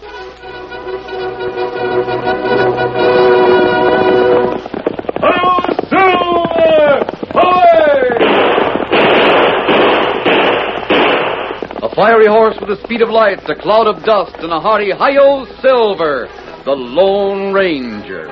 A fiery horse with the speed of light, a cloud of dust, and a hearty "Hi-yo, Silver!" The Lone Ranger.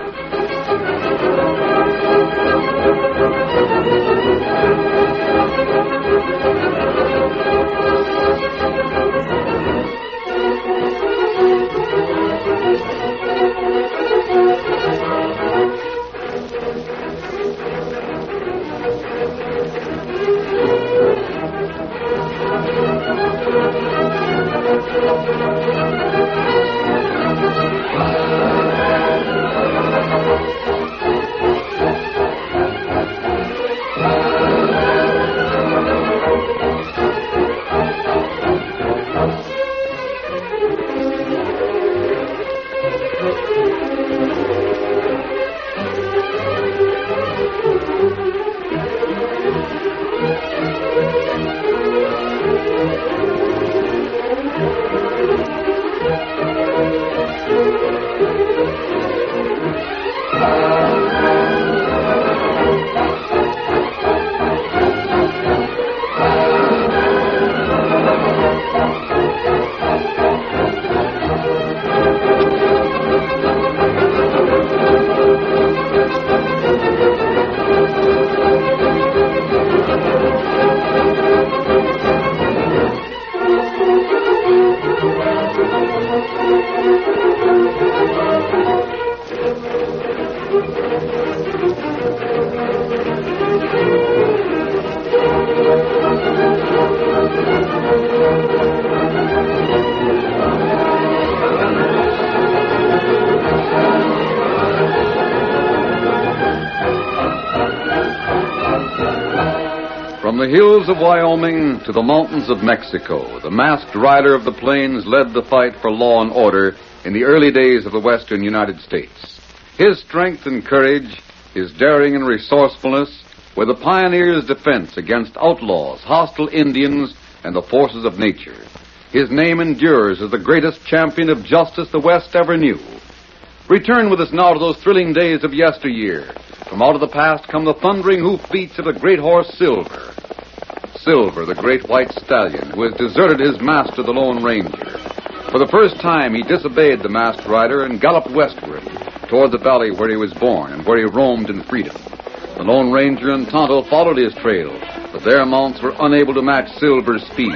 From the hills of Wyoming to the mountains of Mexico, the masked rider of the plains led the fight for law and order in the early days of the western United States. His strength and courage, his daring and resourcefulness were the pioneer's defense against outlaws, hostile Indians, and the forces of nature. His name endures as the greatest champion of justice the West ever knew. Return with us now to those thrilling days of yesteryear. From out of the past come the thundering hoofbeats of the great horse Silver. Silver, the great white stallion, who has deserted his master, the Lone Ranger. For the first time, he disobeyed the masked rider and galloped westward toward the valley where he was born and where he roamed in freedom. The Lone Ranger and Tonto followed his trail, but their mounts were unable to match Silver's speed.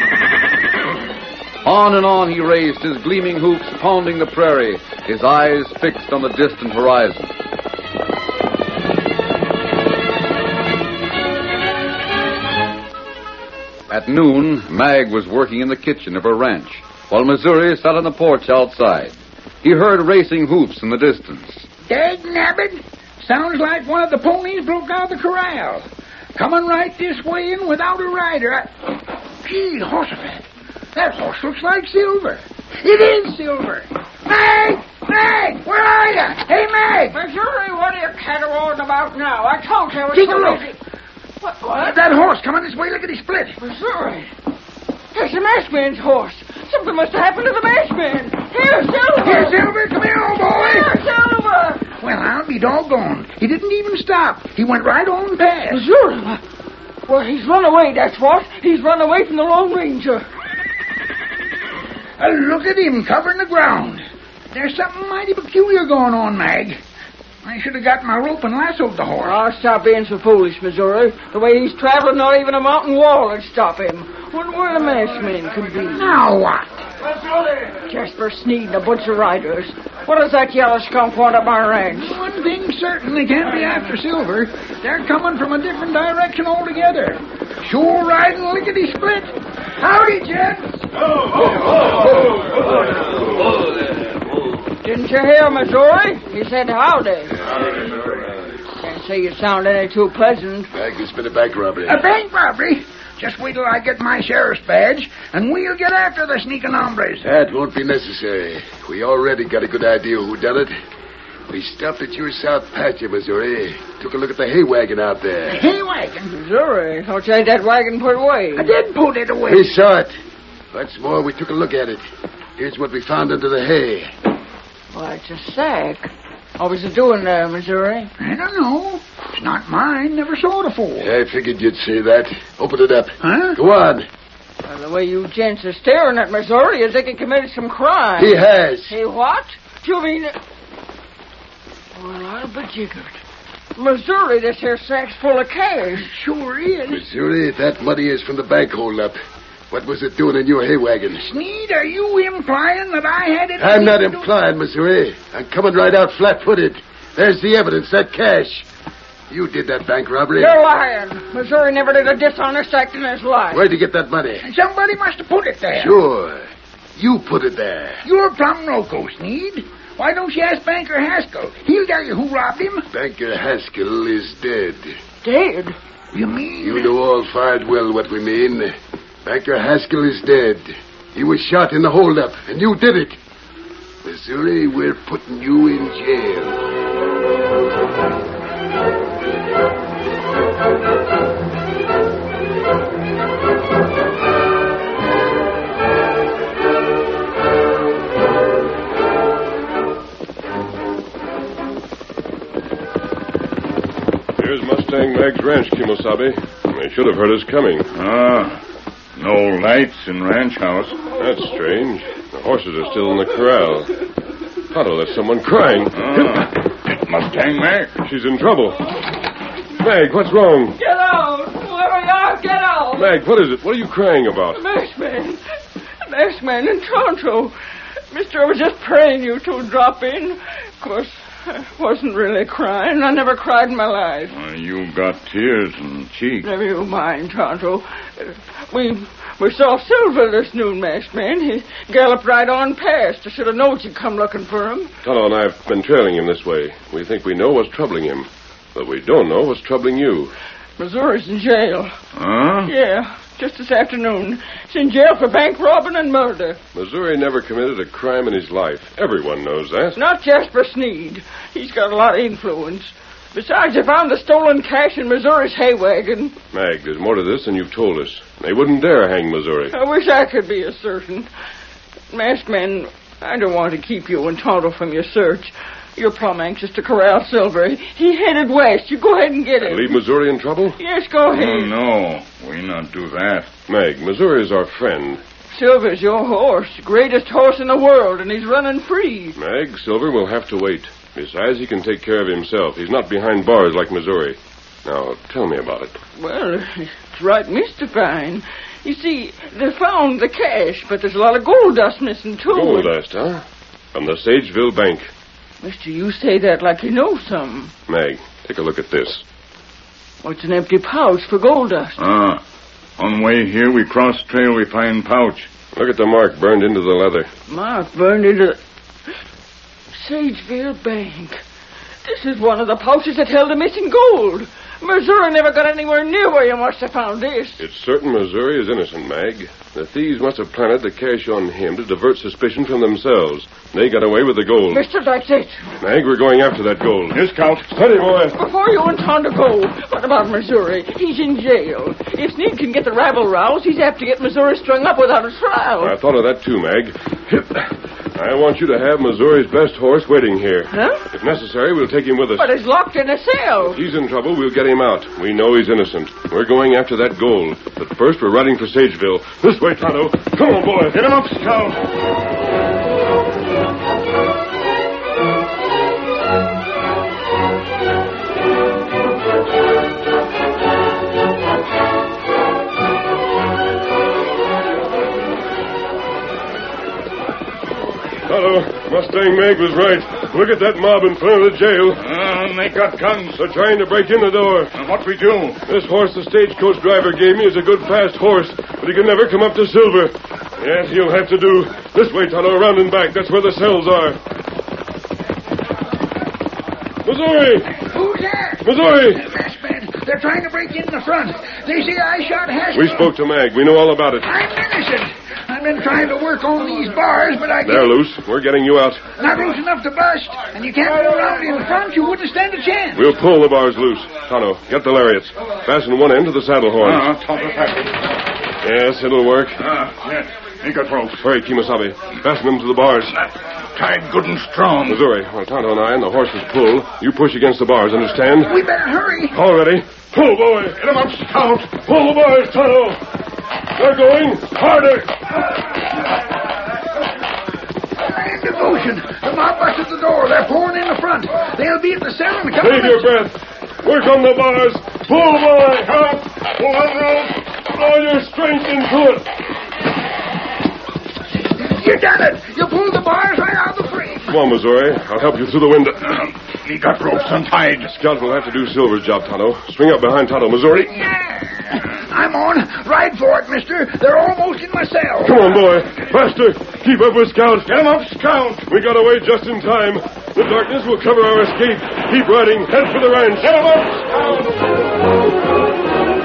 On and on he raced, his gleaming hoofs pounding the prairie, his eyes fixed on the distant horizon. At noon, Mag was working in the kitchen of her ranch, while Missouri sat on the porch outside. He heard racing hoofs in the distance. Dagnabbit! Sounds like one of the ponies broke out of the corral. Coming right this way and without a rider. Gee, Horsefat, that horse looks like Silver. It is Silver. Mag! Mag! Where are you? Hey, Mag! Missouri, what are you caterwauling about now? I told you I was Take a look. What? That horse coming this way. Look at his split. Missouri. It's the masked man's horse. Something must have happened to the masked man. Here, Silver. Here, Silver. Come here, old boy. Here, Silver. Well, I'll be doggone. He didn't even stop. He went right on past. Missouri. Well, he's run away, that's what. He's run away from the Lone Ranger. Look at him covering the ground. There's something mighty peculiar going on, Mag. I should have got my rope and lassoed the horse. Oh, stop being so foolish, Missouri. The way he's traveling, not even a mountain wall would stop him. Wonder where the masked man could be. Now what? Jasper Sneed and a bunch of riders. What does that yellow skunk want at my ranch? One thing certain, they can't be after Silver. They're coming from a different direction altogether. Sure riding lickety split. Howdy, gents. Didn't you hear, Missouri? He said howdy. Can't say you sound any too pleasant. It's been a bank robbery. A bank robbery? Just wait till I get my sheriff's badge, and we'll get after the sneaking hombres. That won't be necessary. We already got a good idea who done it. We stopped at your south pasture, Missouri. Took a look at the hay wagon out there. The hay wagon? Missouri, thought you had that wagon put away. I did put it away. We saw it. What's more, we took a look at it. Here's what we found under the hay. Why, it's a sack. What was it doing there, Missouri? I don't know. It's not mine. Never saw it before. Yeah, I figured you'd say that. Open it up. Huh? Go on. Well, the way you gents are staring at Missouri is like he committed some crime. He has. Hey, what? You mean... Well, I'll be jiggered. Missouri, this here sack's full of cash. It sure is. Missouri, that money is from the bank holdup. What was it doing in your hay wagon? Sneed, are you implying that I had it? I'm not implying, Missouri. I'm coming right out flat-footed. There's the evidence, that cash. You did that bank robbery. You're lying. Missouri never did a dishonest act in his life. Where'd you get that money? Somebody must have put it there. Sure. You put it there. You're plumb loco, Sneed. Why don't you ask Banker Haskell? He'll tell you who robbed him. Banker Haskell is dead. Dead? You mean? You know all fine well what we mean. Banker Haskell is dead. He was shot in the holdup, and you did it. Missouri, we're putting you in jail. Here's Mustang Mag's ranch, Kimosabe. They should have heard us coming. No lights in ranch house. That's strange. The horses are still in the corral. Tonto, there's someone crying. Mustang Mag. She's in trouble. Mag, what's wrong? Get out! Whoever you are, get out! Mag, what is it? What are you crying about? Masked man in Tonto. Mister, I was just praying you two drop in. Of course, I wasn't really crying. I never cried in my life. You got tears in cheeks. Never you mind, Tonto. We saw Silver this noon, masked man. He galloped right on past. I should have known you'd come looking for him. Tonto and I have been trailing him this way. We think we know what's troubling him, but we don't know what's troubling you. Missouri's in jail. Huh? Yeah, just this afternoon. He's in jail for bank robbing and murder. Missouri never committed a crime in his life. Everyone knows that. Not Jasper Sneed. He's got a lot of influence. Besides, they found the stolen cash in Missouri's hay wagon. Mag, there's more to this than you've told us. They wouldn't dare hang Missouri. I wish I could be as certain. Masked man, I don't want to keep you and Tonto from your search. You're plumb anxious to corral Silver. He headed west. You go ahead and get him. Leave Missouri in trouble? Yes, go ahead. Oh, no. We not do that. Mag, Missouri's our friend. Silver's your horse. Greatest horse in the world, and he's running free. Mag, Silver will have to wait. Besides, he can take care of himself. He's not behind bars like Missouri. Now, tell me about it. Well, it's right mystifying. You see, they found the cash, but there's a lot of gold dust missing, too. Gold dust, huh? From the Sageville Bank. Mister, you say that like you know something. Mag, take a look at this. What's an empty pouch for gold dust? On the way here, we cross trail, we find pouch. Look at the mark burned into the leather. Mark burned into the Sageville Bank. This is one of the pouches that held the missing gold. Missouri never got anywhere near where you must have found this. It's certain Missouri is innocent, Mag. The thieves must have planted the cash on him to divert suspicion from themselves. They got away with the gold. Mister, that's it. Mag, we're going after that gold. Here, Scout. Steady, boy. Before you and Tonto go, what about Missouri? He's in jail. If Sneed can get the rabble roused, he's apt to get Missouri strung up without a trial. I thought of that too, Mag. I want you to have Missouri's best horse waiting here. Huh? If necessary, we'll take him with us. But he's locked in a cell. If he's in trouble, we'll get him out. We know he's innocent. We're going after that gold. But first, we're riding for Sageville. This way, Tonto. Come on, boy. Get him up, Scout. Tonto, Mustang Mag was right. Look at that mob in front of the jail. They got guns. They're trying to break in the door. What we do? This horse the stagecoach driver gave me is a good fast horse, but he can never come up to Silver. Yes, he'll have to do. This way, Tonto, around and back. That's where the cells are. Missouri! Who's there? Missouri! Masked man. They're trying to break in the front. They say I shot Haskell. We spoke to Mag. We know all about it. I'm innocent. I've been trying to work on these bars, but I can't. They're loose. We're getting you out. Not loose enough to bust. And you can't go around in front. You wouldn't stand a chance. We'll pull the bars loose. Tonto, get the lariats. Fasten one end to the saddle horns. Top of package. Yes, it'll work. Yes. He got ropes. Hurry, Kemosabe. Fasten them to the bars. Tied good and strong. Missouri, while Tonto and I and the horses pull, you push against the bars, understand? We better hurry. All ready. Pull, boy. Get him up, Scout. Pull the bars, Tonto. They're going harder. In devotion. The mob busted the door. They're pouring in the front. They'll be at the 7. Save your breath. Work on the bars. Pull, boy. Up. Pull on rope. All your strength into it. You done it. You pulled the bars right out of the frame. Come on, Missouri. I'll help you through the window. He got ropes untied. Scout will have to do Silver's job, Tonto. Swing up behind Tonto, Missouri. I'm on. Ride for it, mister. They're almost in my cell. Come on, boy. Faster. Keep up with Scout. Get him up, Scout. We got away just in time. The darkness will cover our escape. Keep riding. Head for the ranch. Get him up, Scout.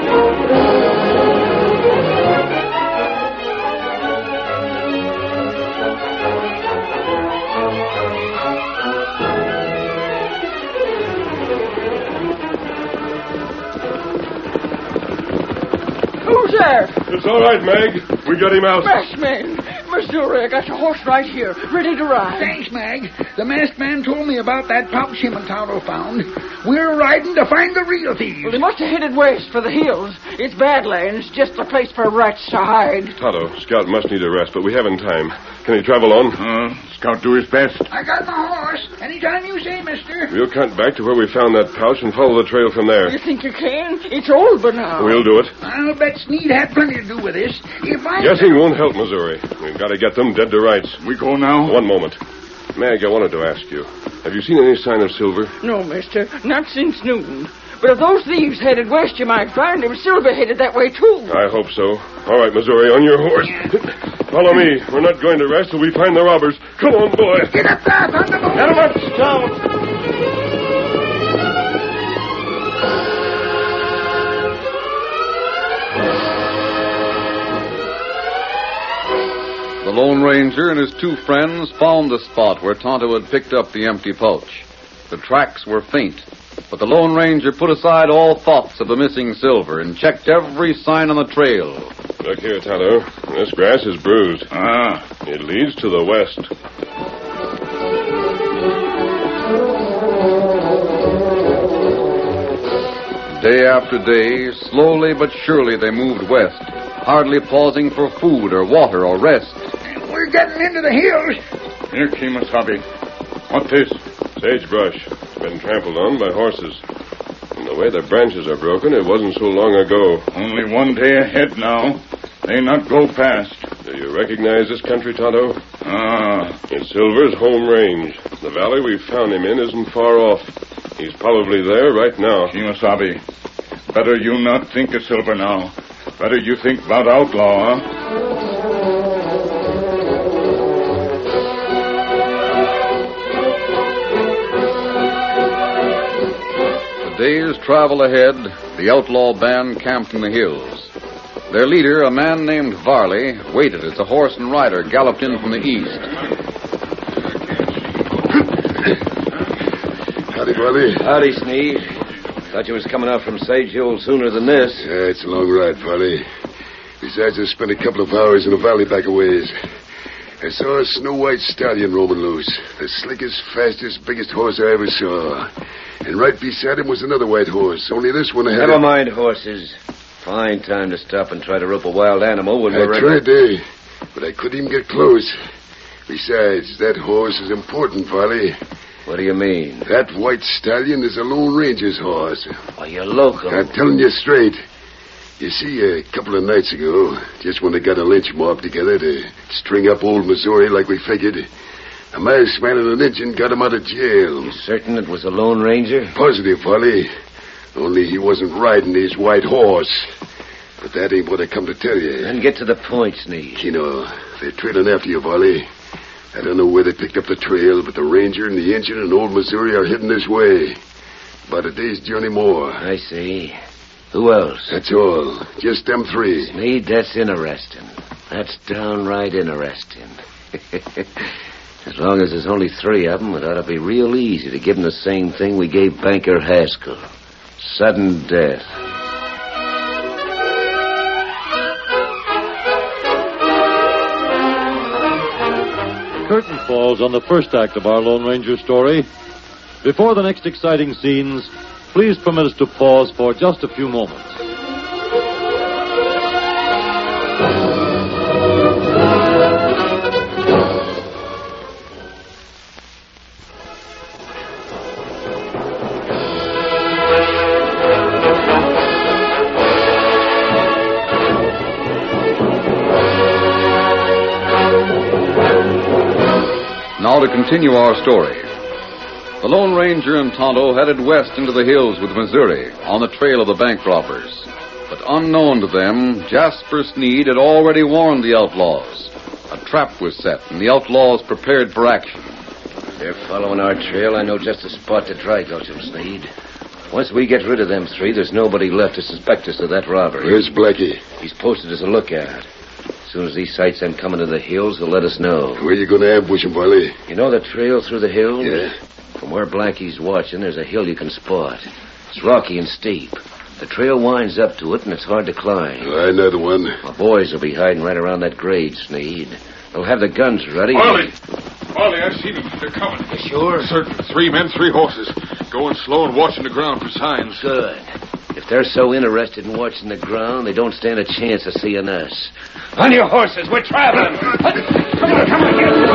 Who's there? It's all right, Mag. We got him out. Masked man. Missouri, I got your horse right here, ready to ride. Thanks, Mag. The masked man told me about that pouch him and Tonto found. We're riding to find the real thieves. Well, they must have headed west for the hills. It's Badlands, just a place for rats to hide. Tonto, Scout must need a rest, but we haven't time. Can he travel on? Scout do his best. I got my horse. Anytime you say, mister. We'll cut back to where we found that pouch and follow the trail from there. You think you can? It's over now. We'll do it. I'll bet Sneed had plenty to do with this. If I... Guessing won't help, Missouri. We've got to get them dead to rights. We go now? One moment. Mag, I wanted to ask you, have you seen any sign of Silver? No, mister. Not since noon. But if those thieves headed west, you might find him. Silver headed that way, too. I hope so. All right, Missouri, on your horse. Follow me. We're not going to rest till we find the robbers. Come on, boy. Get up there, Thunderbolt. Get 'em up, Scout. The Lone Ranger and his two friends found the spot where Tonto had picked up the empty pouch. The tracks were faint, but the Lone Ranger put aside all thoughts of the missing Silver and checked every sign on the trail. Look here, Tonto. This grass is bruised. It leads to the west. Day after day, slowly but surely they moved west, hardly pausing for food or water or rest. We're getting into the hills. Here, Kemosabe. What's this? Sagebrush. It's been trampled on by horses. And the way the branches are broken, it wasn't so long ago. Only one day ahead now. They not go fast. Do you recognize this country, Tonto? It's Silver's home range. The valley we found him in isn't far off. He's probably there right now. Kemosabe, better you not think of Silver now. Better you think about Outlaw, huh? A day's travel ahead, the outlaw band camped in the hills. Their leader, a man named Varley, waited as a horse and rider galloped in from the east. Howdy, Farley. Howdy, Sneed. Thought you was coming out from Sage Hill sooner than this. Yeah, it's a long ride, Farley. Besides, I spent a couple of hours in the valley back a ways. I saw a snow-white stallion roaming loose. The slickest, fastest, biggest horse I ever saw. And right beside him was another white horse, only this one had... Never mind horses. Fine time to stop and try to rope a wild animal when we're... I tried to, but I couldn't even get close. Besides, that horse is important, Farley. What do you mean? That white stallion is a Lone Ranger's horse. Why, you're local. I'm telling you straight. You see, a couple of nights ago, just when they got a lynch mob together to string up old Missouri like we figured, a masked man and an Injun got him out of jail. You certain it was a Lone Ranger? Positive, Farley. Only he wasn't riding his white horse. But that ain't what I come to tell you. Then get to the point, Sneed. You know, they're trailing after you, Farley. I don't know where they picked up the trail, but the Ranger and the Injun and old Missouri are heading this way. About a day's journey more. I see. Who else? That's all. Just them three. Sneed, that's interesting. That's downright interesting. As long as there's only three of them, it ought to be real easy to give them the same thing we gave Banker Haskell. Sudden death. curtain falls on the first act of our Lone Ranger story. Before the next exciting scenes, please permit us to pause for just a few moments. Now to continue our story. The Lone Ranger and Tonto headed west into the hills with Missouri on the trail of the bank robbers. But unknown to them, Jasper Sneed had already warned the outlaws. A trap was set, and the outlaws prepared for action. If they're following our trail, I know just the spot to try, don't you, Sneed? Once we get rid of them three, there's nobody left to suspect us of that robbery. Where's Blackie? He's posted as a lookout. As soon as he sights them coming to the hills, he'll let us know. Where you going to ambush him, Wiley? You know the trail through the hills? Yeah. From where Blackie's watching, there's a hill you can spot. It's rocky and steep. The trail winds up to it, and it's hard to climb. I know the one. My boys will be hiding right around that grade, Sneed. They'll have the guns ready. Ollie, I've seen them. They're coming. You sure? Certain. 3 men, 3 horses. Going slow and watching the ground for signs. Good. If they're so interested in watching the ground, they don't stand a chance of seeing us. On your horses, we're traveling. Come on,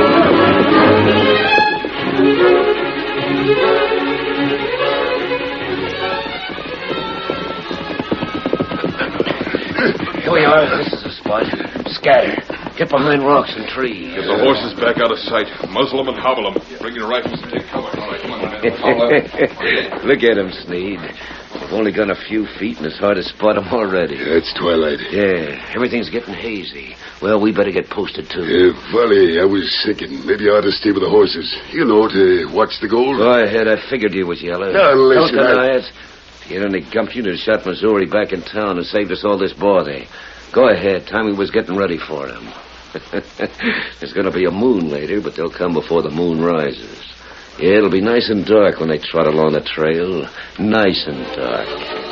Here we are. This is the spot. Scatter. Get behind rocks and trees. Get the horses back out of sight. Muzzle them and hobble them. Bring your rifles and take cover. All right, come on. Look at him, Sneed. We've only gone a few feet, and it's hard to spot them already. Yeah, it's twilight. Yeah, everything's getting hazy. Well, we better get posted, too. Wiley, I was thinking maybe I ought to stay with the horses. You know, to watch the gold. Go ahead. I figured you was yellow. Now, listen, Don't deny it. If you had any gumption, you'd have shot Missouri back in town and saved us all this bother. Go ahead. Tommy was getting ready for him. There's going to be a moon later, but they'll come before the moon rises. Yeah, it'll be nice and dark when they trot along the trail. Nice and dark.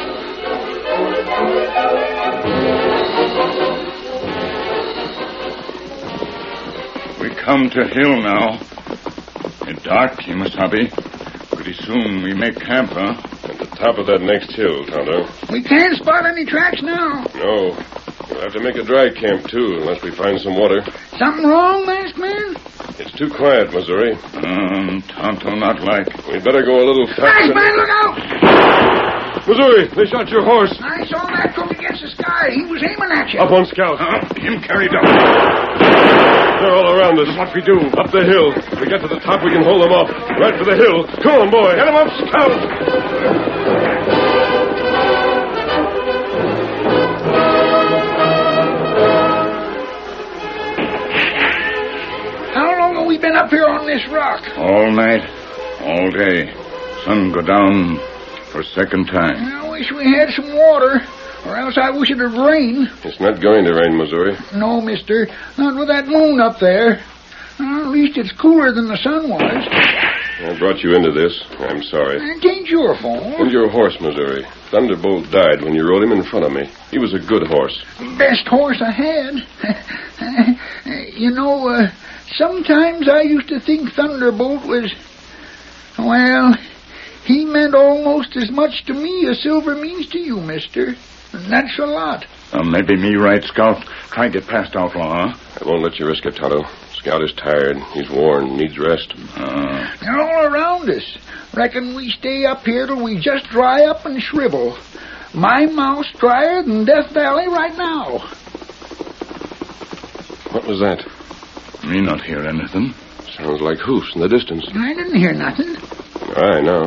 We come to hill now. It's dark, Kimasabi. Pretty soon we make camp, huh? At the top of that next hill, Tonto. We can't spot any tracks now. No. We'll have to make a dry camp, too, unless we find some water. Something wrong, Masked Man? It's too quiet, Missouri. Tonto not like. We'd better go a little Masked faster. Man, look out! Missouri, they shot your horse. I saw that come against the sky. He was aiming at you. Up on Scout. Him carried up. They're all around us. What we do? Up the hill. If we get to the top, we can hold them off. Right for the hill. Come on, boy. Get them up, Scout. We've been up here on this rock. All night, all day. Sun go down for second time. I wish we had some water, or else I wish it would rain. It's not going to rain, Missouri. No, mister. Not with that moon up there. At least it's cooler than the sun was. I brought you into this. I'm sorry. It ain't your fault. And your horse, Missouri. Thunderbolt died when you rode him in front of me. He was a good horse. Best horse I had. You know, sometimes I used to think Thunderbolt was... Well, he meant almost as much to me as silver means to you, mister. And that's a lot. Maybe me right, Scout. Try to get past Outlaw, huh? I won't let you risk it, Tonto. Scout is tired. He's worn. Needs rest. They're all around us. Reckon we stay up here till we just dry up and shrivel. My mouth's drier than Death Valley right now. What was that? Me not hear anything. Sounds like hoofs in the distance. I didn't hear nothing. I know.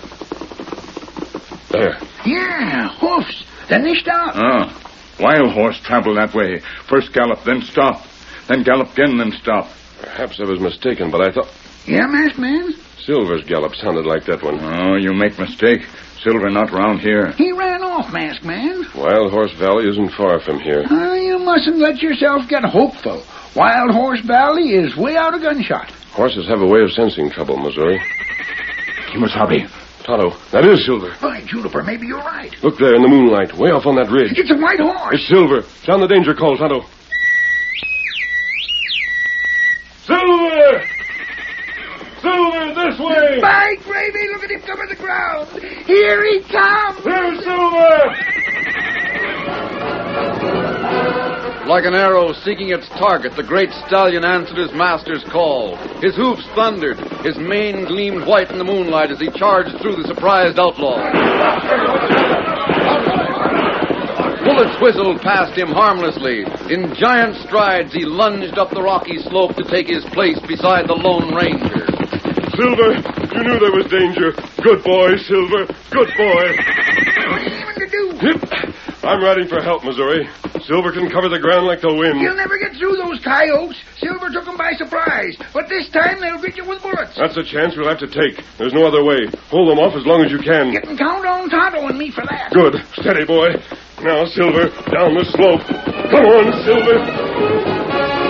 There. Yeah, hoofs. Then they stop. Wild horse travel that way. First gallop, then stop. Then gallop again, then stop. Perhaps I was mistaken, but I thought... Yeah, Masked Man? Silver's gallop sounded like that one. Oh, you make mistake. Silver not round here. He ran off, Masked Man. Wild Horse Valley isn't far from here. You mustn't let yourself get hopeful. Wild Horse Valley is way out of gunshot. Horses have a way of sensing trouble, Missouri. Kimasabi. Tonto, that is Silver. By Juniper, maybe you're right. Look there in the moonlight, way off on that ridge. It's a white horse. It's Silver. Sound the danger call, Tonto. Silver! this way! By gravy, look at him come to the ground. Here he comes. There's Silver! Like an arrow seeking its target, the great stallion answered his master's call. His hoofs thundered. His mane gleamed white in the moonlight as he charged through the surprised outlaw. Bullets whistled past him harmlessly. In giant strides, he lunged up the rocky slope to take his place beside the Lone Ranger. Silver, you knew there was danger. Good boy, Silver. Good boy. What are you going to do? I'm riding for help, Missouri. Silver can cover the ground like the wind. You'll never get through those coyotes. Silver took them by surprise. But this time they'll greet you with bullets. That's a chance we'll have to take. There's no other way. Hold them off as long as you can. You can count on Tonto and me for that. Good. Steady, boy. Now, Silver, down the slope. Come on, Silver.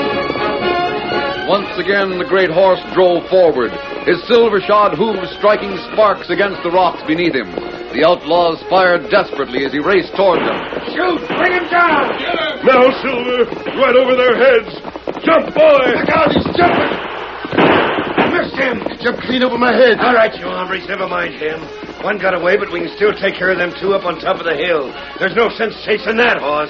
Once again, the great horse drove forward, his silver-shod hooves striking sparks against the rocks beneath him. The outlaws fired desperately as he raced toward them. Shoot! Bring him down! Now, Silver, right over their heads. Jump, boy! Look out, he's jumping! Missed him! Jumped clean over my head. All right, you hombres, never mind him. One got away, but we can still take care of them two up on top of the hill. There's no sense chasing that horse.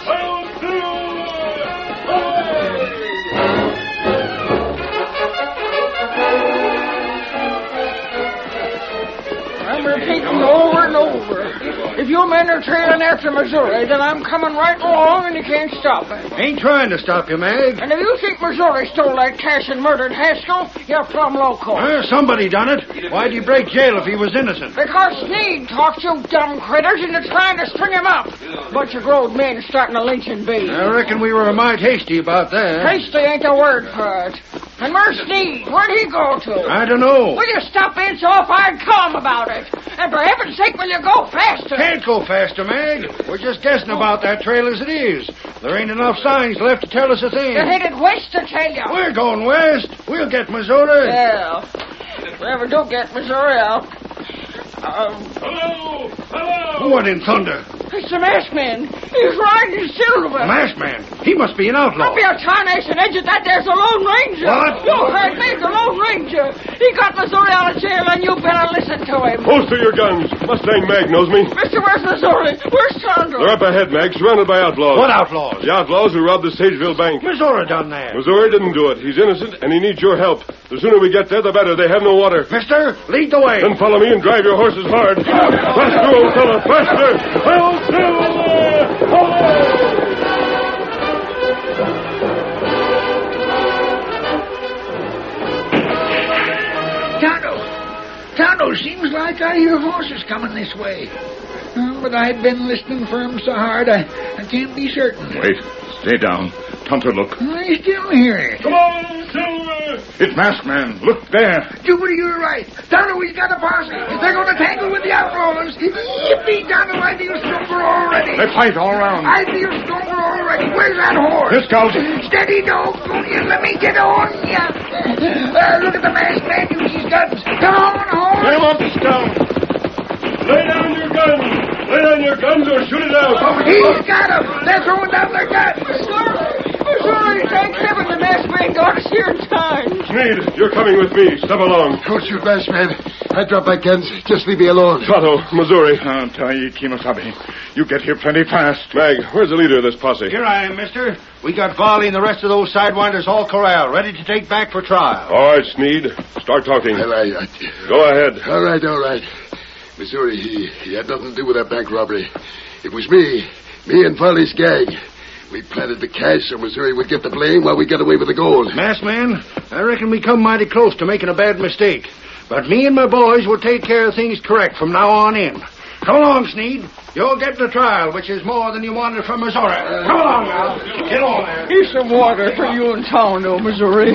I'm repeating over and over. If you men are trailing after Missouri, then I'm coming right along and you can't stop me. Ain't trying to stop you, Mag. And if you think Missouri stole that cash and murdered Haskell, you're plumb loco. Somebody done it. Why'd he break jail if he was innocent? Because Sneed talked you dumb critters into trying to string him up. Bunch of grown men starting a lynching bee. I reckon we were a mite hasty about that. Hasty ain't the word for it. And where's Sneed? Where'd he go to? I don't know. Will you stop being so off-eyed calm about it? And for heaven's sake, will you go faster? Can't go faster, Mag. We're just guessing about that trail as it is. There ain't enough signs left to tell us a thing. You're headed west, I tell you. We're going west. We'll get Missouri. Well, if we ever do get Missouri out. Hello! Hello! What in thunder? It's the masked man. He's riding Silver. Masked man. He must be an outlaw. Don't be a tarnation edge of that. There's the Lone Ranger. What? You heard me, the Lone Ranger. He got Missouri out of jail, and you better listen to him. Holster your guns. Mustang Mag knows me. Mister, where's Missouri? Where's Tonto? They're up ahead, Mag, surrounded by outlaws. What outlaws? The outlaws who robbed the Sageville Bank. Missouri done that. Missouri didn't do it. He's innocent, and he needs your help. The sooner we get there, the better. They have no water. Mister, lead the way. Then follow me and drive your horses hard. Faster, old fella, faster! Hail Silver! Tonto, seems like I hear horses coming this way. But I've been listening for him so hard, I can't be certain. Wait. Stay down. Tonto, look. I still hear it. Come on, Silver! It's Masked Man. Look there. Jupiter, you're right. Tonto, he's got a posse. They're going to tangle with the outlaws. Yippee, Tonto, I feel stronger already. They fight all around. I feel stronger already. Where's that horse? Here, Scout. Steady, dog. Let me get on ya. Look at the masked man use his guns. Come on, horse. Get him up, Scout. Lay down your guns! Lay down your guns or shoot it out! He's got them. They're throwing down their guns. Missouri, thank heaven the masked man got us here in time. Sneed, you're coming with me. Step along. Don't shoot, masked man. I drop my guns. Just leave me alone. Tonto, Missouri. Tai Kimasabi. You get here plenty fast. Mag, where's the leader of this posse? Here I am, mister. We got Varley and the rest of those sidewinders all corralled, ready to take back for trial. All right, Sneed. Start talking. Well, Go ahead. All right. Missouri, he had nothing to do with that bank robbery. It was me and Varley's gang. We planted the cash so Missouri would get the blame while we got away with the gold. Masked man, I reckon we come mighty close to making a bad mistake. But me and my boys will take care of things correct from now on in. Come along, Sneed. You'll get the trial, which is more than you wanted from Missouri. Come along now. Get on there. Here's some water for you and Tonto, Missouri.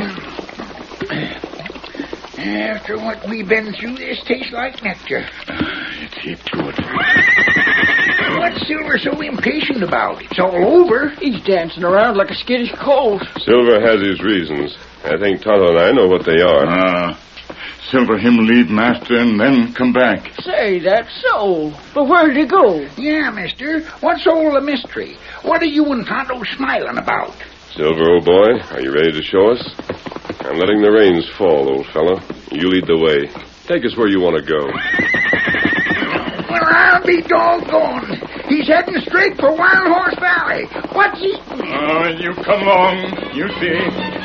After what we've been through, this tastes like nectar. It's heap good. What's Silver so impatient about? It's all over. He's dancing around like a skittish colt. Silver has his reasons. I think Tonto and I know what they are. Silver him leave master and then come back. Say, that's so. But where'd he go? Yeah, mister. What's all the mystery? What are you and Tonto smiling about? Silver, old boy, are you ready to show us? I'm letting the reins fall, old fellow. You lead the way. Take us where you want to go. Well, I'll be doggone. He's heading straight for Wild Horse Valley. What's eating him? Oh, you come along. You see.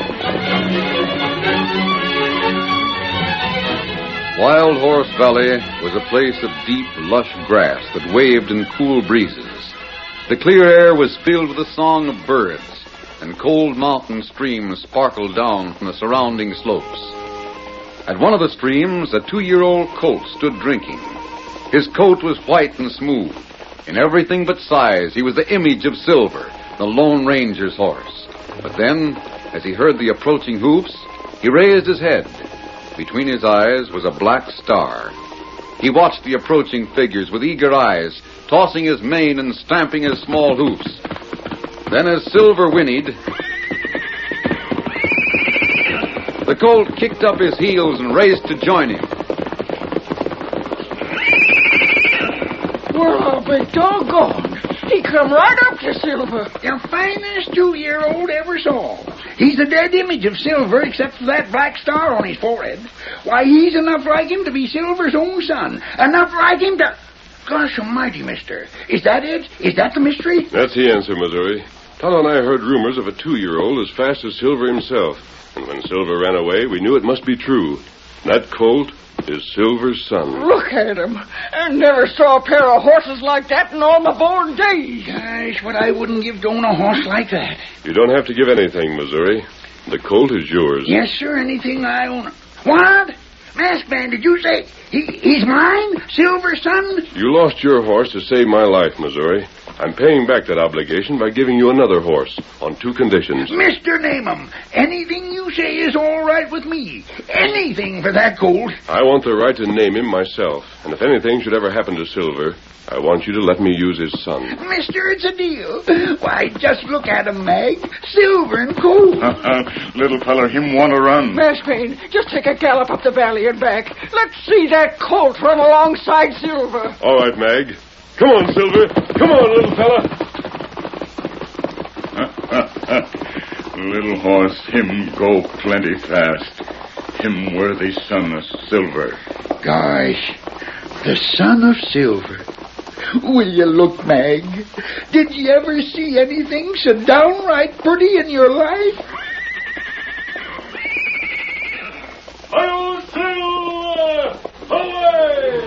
Wild Horse Valley was a place of deep, lush grass that waved in cool breezes. The clear air was filled with the song of birds, and cold mountain streams sparkled down from the surrounding slopes. At one of the streams, a 2-year-old colt stood drinking. His coat was white and smooth. In everything but size, he was the image of Silver, the Lone Ranger's horse. But then, as he heard the approaching hoofs, he raised his head. Between his eyes was a black star. He watched the approaching figures with eager eyes, tossing his mane and stamping his small hoofs. Then as Silver whinnied, the colt kicked up his heels and raced to join him. Well, I'll be doggone. He come right up to Silver. The finest 2-year-old ever saw. He's the dead image of Silver, except for that black star on his forehead. Why, he's enough like him to be Silver's own son. Enough like him to... Gosh almighty, mister. Is that it? Is that the mystery? That's the answer, Missouri. Tonto and I heard rumors of a 2-year-old as fast as Silver himself. And when Silver ran away, we knew it must be true. That colt is Silver's son. Look at him. I never saw a pair of horses like that in all my born days. Gosh, what I wouldn't give to own a horse like that. You don't have to give anything, Missouri. The colt is yours. Yes, sir, anything I own. What? Masked Man, did you say he's mine? Silver's son? You lost your horse to save my life, Missouri. I'm paying back that obligation by giving you another horse on 2 conditions. Mr. Name-em, anything you say is all right with me. Anything for that colt. I want the right to name him myself. And if anything should ever happen to Silver, I want you to let me use his son. Mister, it's a deal. Why, just look at him, Mag. Silver and colt. Little feller, him want to run. Maskman, just take a gallop up the valley and back. Let's see that colt run alongside Silver. All right, Mag. Come on, Silver. Come on, little fella. Little horse, him go plenty fast. Him worthy son of Silver. Gosh, the son of Silver. Will you look, Mag? Did you ever see anything so downright pretty in your life? Hi-yo, Silver! Away!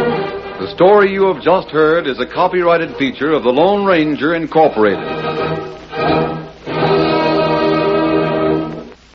The story you have just heard is a copyrighted feature of the Lone Ranger Incorporated.